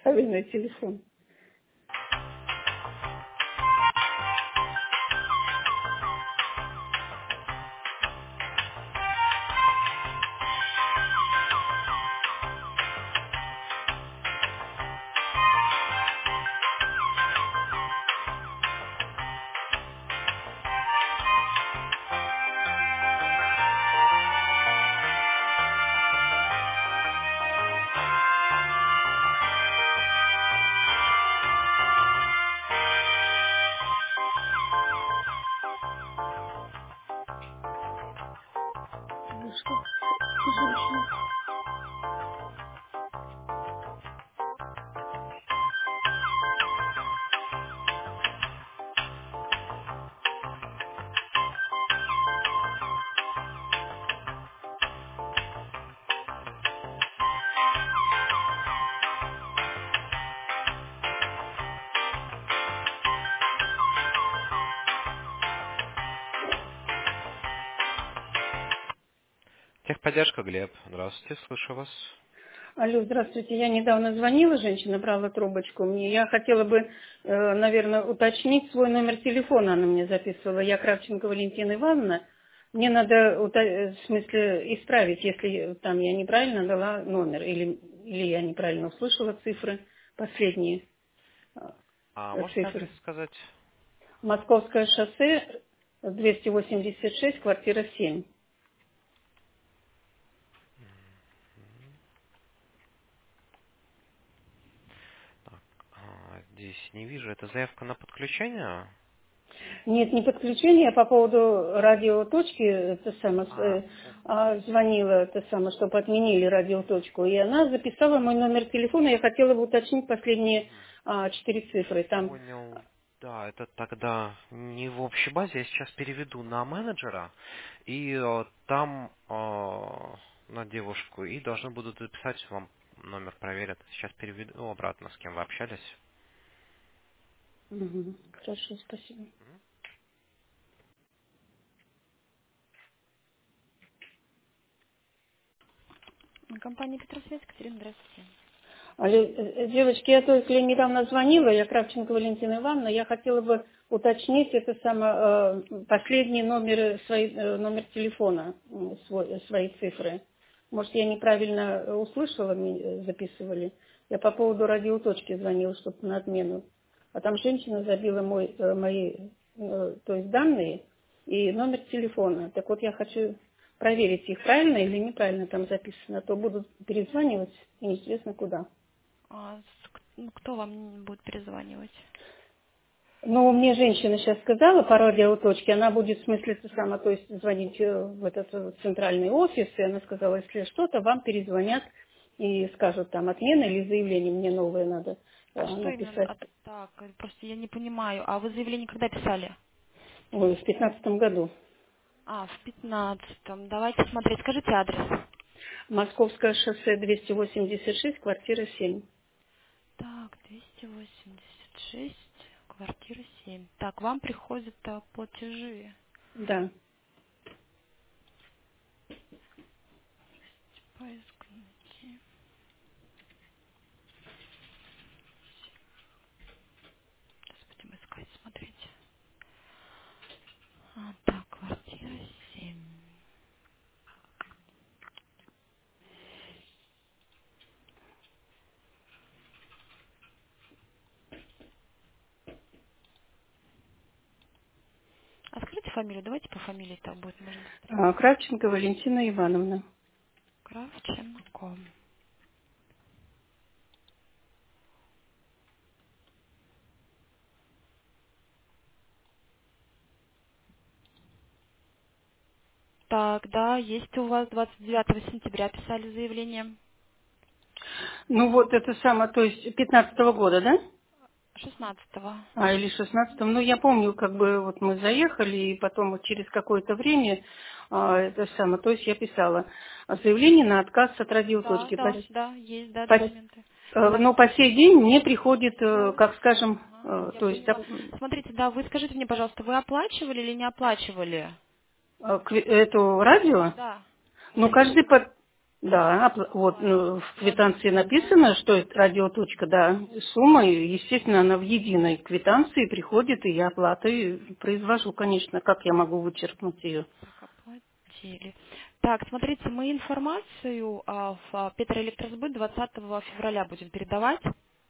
правильный телефон. Ну что, женщина? Техподдержка, Глеб. Здравствуйте, слышу вас. Алло, здравствуйте. Я недавно звонила, женщина брала трубочку. Я хотела бы, наверное, уточнить свой номер телефона. Она мне записывала. Я Кравченко Валентина Ивановна. Мне надо, в смысле, исправить, если там я неправильно дала номер или я неправильно услышала цифры, последние А можете адрес цифры. сказать? Московское шоссе, 286, квартира 7. Так, здесь не вижу. Это заявка на подключение? Нет, не подключение, а по поводу радиоточки, звонила, чтобы отменили радиоточку, и она записала мой номер телефона, я хотела бы уточнить последние 4 цифры. Там, Понял. Да, это тогда не в общей базе. Я сейчас переведу на менеджера, и там на девушку, и должны будут записать вам номер, проверят. Сейчас переведу обратно, с кем вы общались. Хорошо, спасибо. Компания Петросвет, Катерина, здравствуйте. Алло, девочки, я только недавно звонила, я Кравченко Валентина Ивановна, я хотела бы уточнить последний номер, номер телефона, свои цифры. Может, я неправильно услышала, записывали. Я по поводу радиоточки звонила, чтобы на отмену. А там женщина забила мои то есть данные и номер телефона. Так вот, я хочу проверить, их правильно или неправильно там записано, а то будут перезванивать и неизвестно куда. Кто вам будет перезванивать? Ну, мне женщина сейчас сказала по радиоточке, она будет, в смысле, то есть звонить в этот центральный офис, и она сказала, если что-то, вам перезвонят и скажут там отмена или заявление, мне новое надо А что именно? написать. Так, просто я не понимаю. А вы заявление когда писали? Ой, в 15 году. В 15-м. Давайте смотреть. Скажите адрес. Московское шоссе 286, квартира 7. Так, 286, квартира 7. Так, вам приходят платежи. Да. Поиск найти. Сейчас будем искать, смотрите. Так, квартира 7. А скажите фамилию, давайте по фамилии так будет, может быстрее. Кравченко Валентина Ивановна. Кравченко. Так, да, есть у вас 29 сентября писали заявление. Ну вот то есть 15 года, да? 16-го. Или 16-м. Ну, я помню, вот мы заехали, и потом вот через какое-то время, то есть я писала заявление на отказ от Да, радиоточки. да, да, есть, да, По- документы. Да, но по сей день мне приходит, да. как скажем, Ага, я то есть поняла. Смотрите, да, вы скажите мне, пожалуйста, вы оплачивали или не оплачивали? эту радио, Да, ну, каждый заявление. Да, вот в квитанции написано, что это радиоточка, да, сумма, и, естественно, она в единой квитанции приходит, и я оплатой произвожу, конечно, как я могу вычеркнуть ее. Так, оплатили. Так, смотрите, мы информацию в Петроэлектросбыт 20 февраля будем передавать.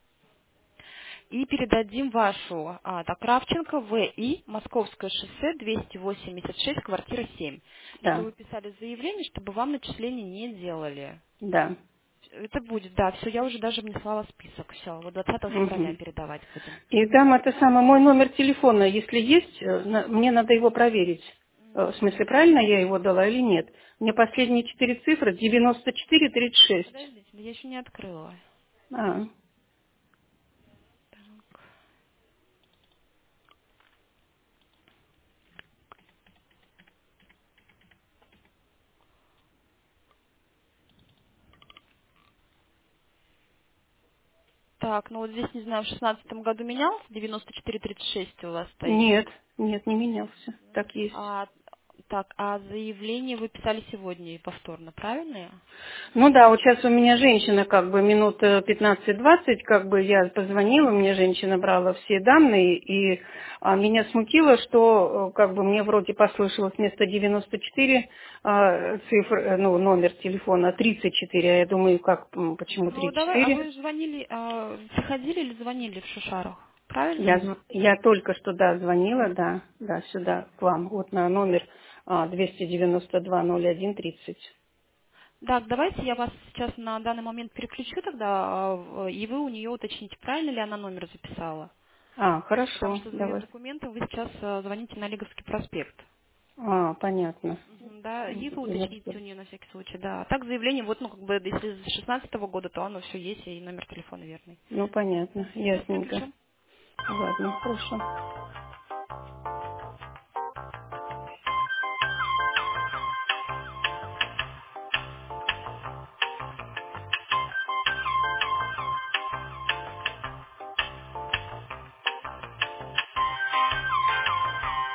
И передадим вашу, так, Кравченко, ВИ, Московское шоссе, 286, квартира 7. Что Да, вы писали заявление, чтобы вам начисление не делали. да. Это будет, да, все, я уже даже внесла в список, все, вот 20 февраля Мгм. передавать будем. И там это самое, мой номер телефона, если есть, мне надо его проверить. В смысле, правильно я его дала или нет? Мне последние 4 цифры 9436. Подождите, я еще не открыла. А, Так, ну вот здесь, не знаю, в 16 году менялся, 9436 у вас стоит. нет, нет, не менялся. Так есть. А, так, а заявление вы писали сегодня и повторно, правильно? Ну да, вот сейчас у меня женщина как бы минут 15-20, как бы я позвонила, мне женщина брала все данные, и меня смутило, что как бы мне вроде послышалось вместо 94 цифр, ну, номер телефона 34, а я думаю, как, почему Ну, давай, а 34? вы звонили, приходили или звонили в Шушарах? Я, Правильно? я только что, да, звонила, да, да, сюда, к вам, вот на номер 292-01-30. Так, давайте я вас сейчас на данный момент переключу тогда, и вы у нее уточните, правильно ли она номер записала. Потому Хорошо, что за давай. меддокументом вы сейчас звоните на Лиговский проспект. Понятно. Мгм, да, и вы Я уточните у нее на всякий случай, да. А так заявление, вот, ну, как бы, если с 16 года, то оно все есть, и номер телефона верный. Ну, понятно, Сейчас ясненько. переключу. Ладно, хорошо.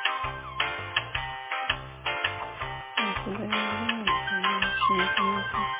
Куда я звоню? Вообще непонятно.